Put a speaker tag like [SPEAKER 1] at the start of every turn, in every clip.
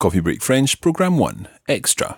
[SPEAKER 1] Coffee Break French, Programme 1, Extra.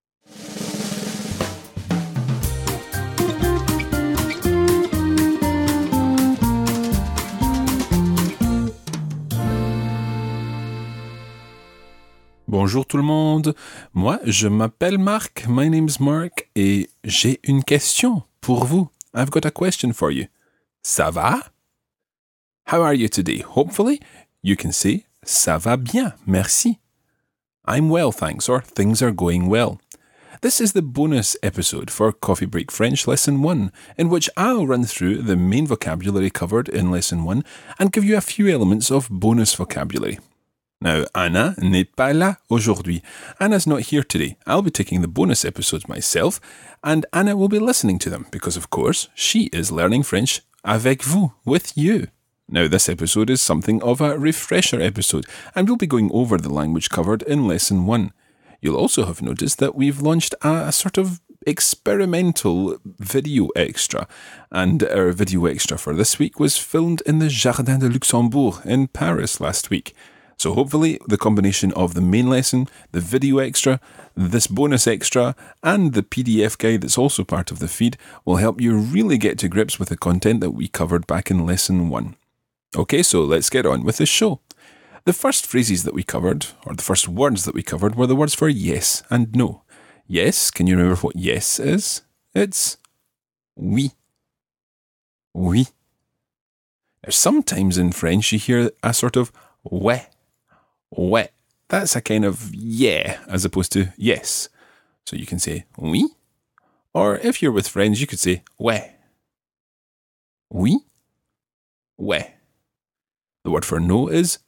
[SPEAKER 1] Bonjour tout le monde, moi je m'appelle Marc, my name's Mark, et j'ai une question pour vous. I've got a question for you. Ça va? How are you today? Hopefully, you can say ça va bien, merci. I'm well, thanks, or things are going well. This is the bonus episode for Coffee Break French Lesson 1, in which I'll run through the main vocabulary covered in Lesson 1 and give you a few elements of bonus vocabulary. Now, Anna n'est pas là aujourd'hui. Anna's not here today. I'll be taking the bonus episodes myself, and Anna will be listening to them because, of course, she is learning French avec vous, with you. Now, this episode is something of a refresher episode, and we'll be going over the language covered in Lesson 1. You'll also have noticed that we've launched a sort of experimental video extra, and our video extra for this week was filmed in the Jardin de Luxembourg in Paris last week. So hopefully the combination of the main lesson, the video extra, this bonus extra, and the PDF guide that's also part of the feed will help you really get to grips with the content that we covered back in Lesson 1. Okay, so let's get on with the show. The first phrases that we covered, or the first words that we covered, were the words for yes and no. Yes, can you remember what yes is? It's oui. Oui. Now, sometimes in French you hear a sort of ouais. Ouais. That's a kind of yeah as opposed to yes. So you can say oui, or if you're with friends, you could say ouais. Oui, ouais. The word for no is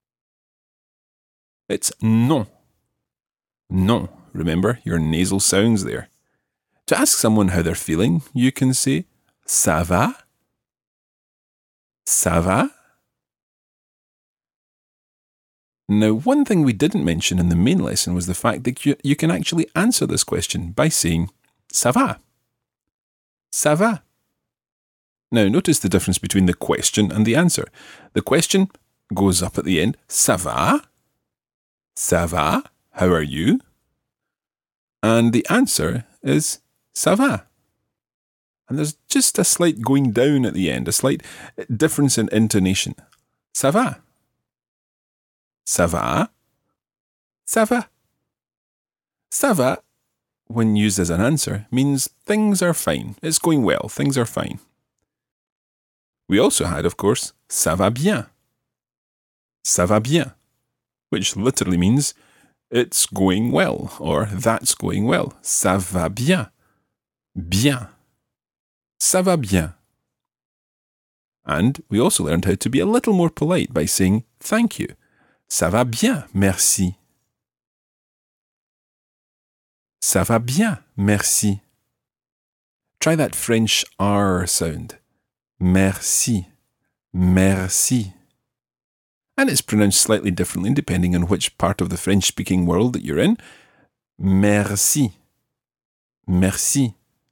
[SPEAKER 1] it's non. Non. Remember your nasal sounds there. To ask someone how they're feeling, you can say ça va? Ça va? Now, one thing we didn't mention in the main lesson was the fact that you can actually answer this question by saying ça va. Ça va. Now, notice the difference between the question and the answer. The question goes up at the end, ça va? Ça va? How are you? And the answer is ça va. And there's just a slight going down at the end, a slight difference in intonation. Ça va? Ça va? Ça va? Ça va, when used as an answer, means things are fine. It's going well. Things are fine. We also had, of course, ça va bien. Ça va bien, which literally means it's going well, or that's going well. Ça va bien. Bien. Ça va bien. And we also learned how to be a little more polite by saying thank you. Ça va bien, merci. Ça va bien, merci. Try that French R sound. Merci. Merci. And it's pronounced slightly differently depending on which part of the French-speaking world that you're in. Merci. Merci.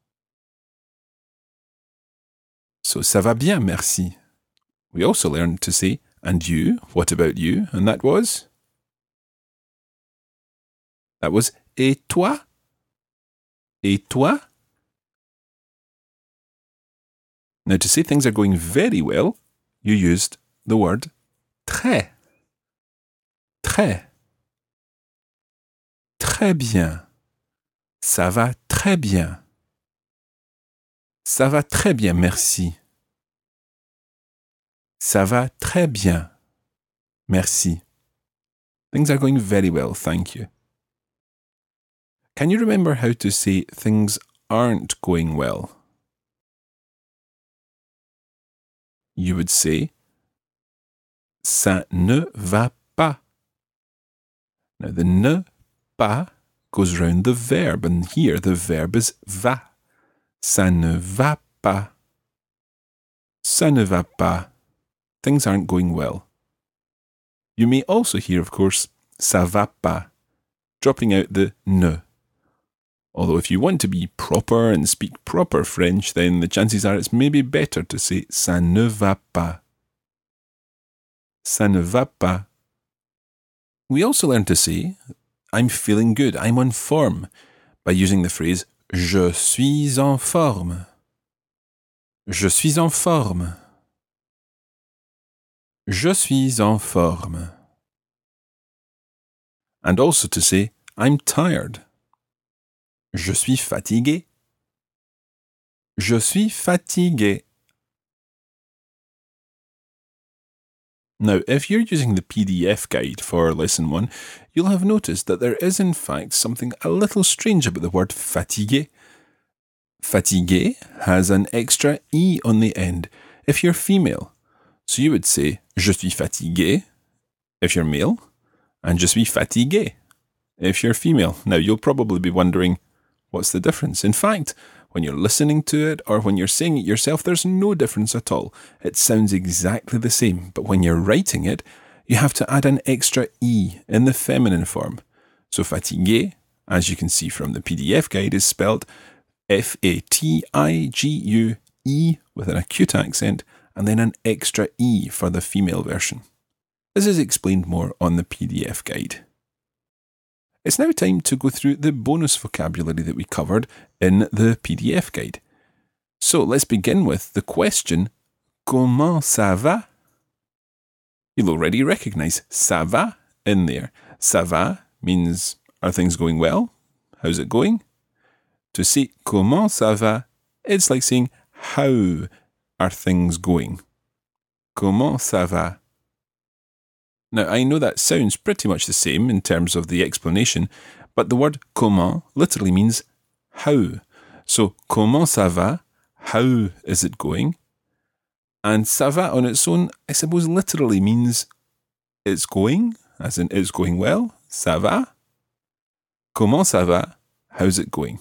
[SPEAKER 1] So, ça va bien, merci. We also learned to say, and you, what about you? And that was? Et toi? Et toi? Now, to say things are going very well, you used the word très. Très. Très bien. Ça va très bien. Ça va très bien, merci. Ça va très bien. Merci. Things are going very well, thank you. Can you remember how to say things aren't going well? You would say ça ne va pas. Now the ne pas goes round the verb, and here the verb is va. Ça ne va pas. Ça ne va pas. Things aren't going well. You may also hear, of course, ça va pas, dropping out the ne. Although if you want to be proper and speak proper French, then the chances are it's maybe better to say ça ne va pas. Ça ne va pas. We also learned to say, I'm feeling good, I'm on form, by using the phrase, je suis en forme. Je suis en forme. Je suis en forme. And also to say, I'm tired. Je suis fatigué. Je suis fatigué. Now, if you're using the PDF guide for Lesson 1, you'll have noticed that there is in fact something a little strange about the word fatigué. Fatigué has an extra E on the end if you're female. So you would say, je suis fatigué if you're male, and je suis fatigué if you're female. Now, you'll probably be wondering, what's the difference? In fact, when you're listening to it or when you're saying it yourself, there's no difference at all. It sounds exactly the same, but when you're writing it, you have to add an extra E in the feminine form. So fatigué, as you can see from the PDF guide, is spelled F-A-T-I-G-U-E with an acute accent and then an extra E for the female version. This is explained more on the PDF guide. It's now time to go through the bonus vocabulary that we covered in the PDF guide. So let's begin with the question, comment ça va? You'll already recognise ça va in there. Ça va means, are things going well? How's it going? To say comment ça va, it's like saying, how are things going? Comment ça va? Now, I know that sounds pretty much the same in terms of the explanation, but the word comment literally means how. So, comment ça va? How is it going? And ça va on its own, I suppose, literally means it's going, as in it's going well. Ça va? Comment ça va? How's it going?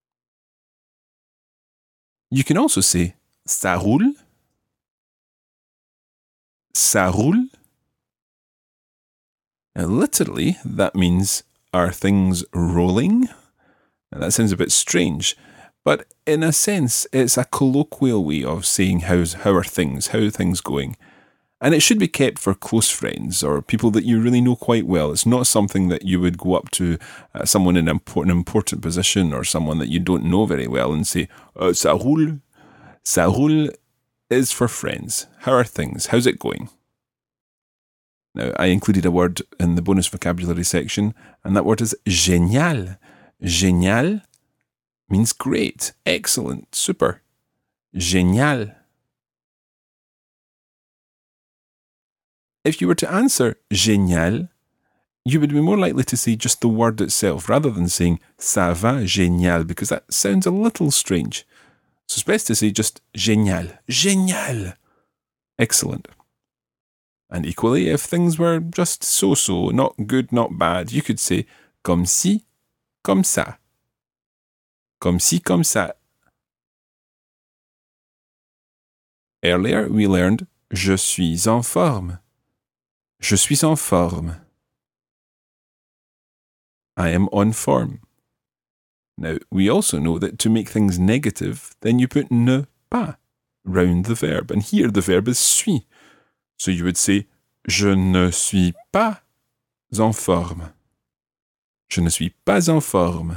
[SPEAKER 1] You can also say ça roule. Ça roule. Now, literally, that means, are things rolling? Now, that sounds a bit strange, but in a sense, it's a colloquial way of saying how are things going. And it should be kept for close friends or people that you really know quite well. It's not something that you would go up to someone in an important position or someone that you don't know very well and say, ça roule. Ça roule is for friends. How are things? How's it going? Now, I included a word in the bonus vocabulary section, and that word is génial. Génial means great, excellent, super. Génial. If you were to answer génial, you would be more likely to say just the word itself rather than saying ça va génial, because that sounds a little strange. So it's best to say just génial. Génial. Excellent. And equally, if things were just so-so, not good, not bad, you could say comme ci, comme ça. Comme ci, comme ça. Earlier, we learned je suis en forme. Je suis en forme. I am on form. Now, we also know that to make things negative, then you put ne pas round the verb. And here the verb is suis. So you would say, je ne suis pas en forme. Je ne suis pas en forme.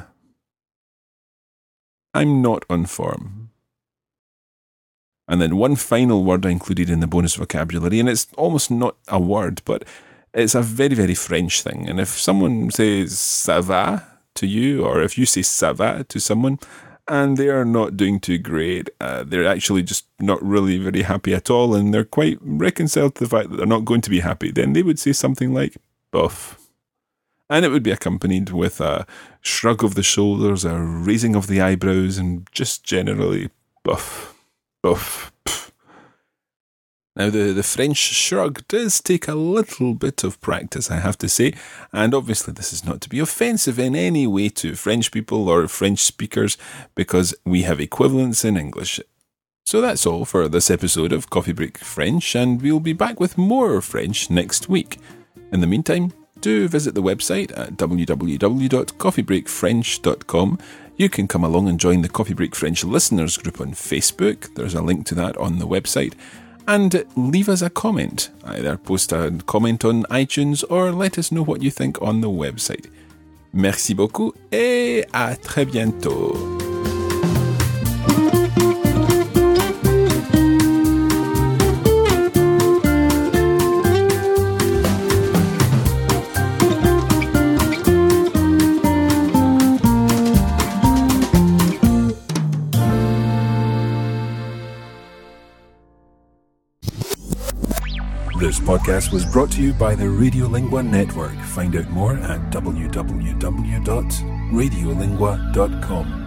[SPEAKER 1] I'm not on form. And then one final word I included in the bonus vocabulary, and it's almost not a word, but it's a very, very French thing. And if someone says ça va to you, or if you say ça va to someone, and they are not doing too great, they're actually just not really very happy at all, and they're quite reconciled to the fact that they're not going to be happy, then they would say something like bof. And it would be accompanied with a shrug of the shoulders, a raising of the eyebrows, and just generally bof, bof, pff. Now, the French shrug does take a little bit of practice, I have to say, and obviously this is not to be offensive in any way to French people or French speakers, because we have equivalents in English. So that's all for this episode of Coffee Break French, and we'll be back with more French next week. In the meantime, do visit the website at www.coffeebreakfrench.com. You can come along and join the Coffee Break French listeners group on Facebook. There's a link to that on the website. and leave us a comment. Either post a comment on iTunes or let us know what you think on the website. Merci beaucoup et à très bientôt. This podcast was brought to you by the Radiolingua Network. Find out more at www.radiolingua.com.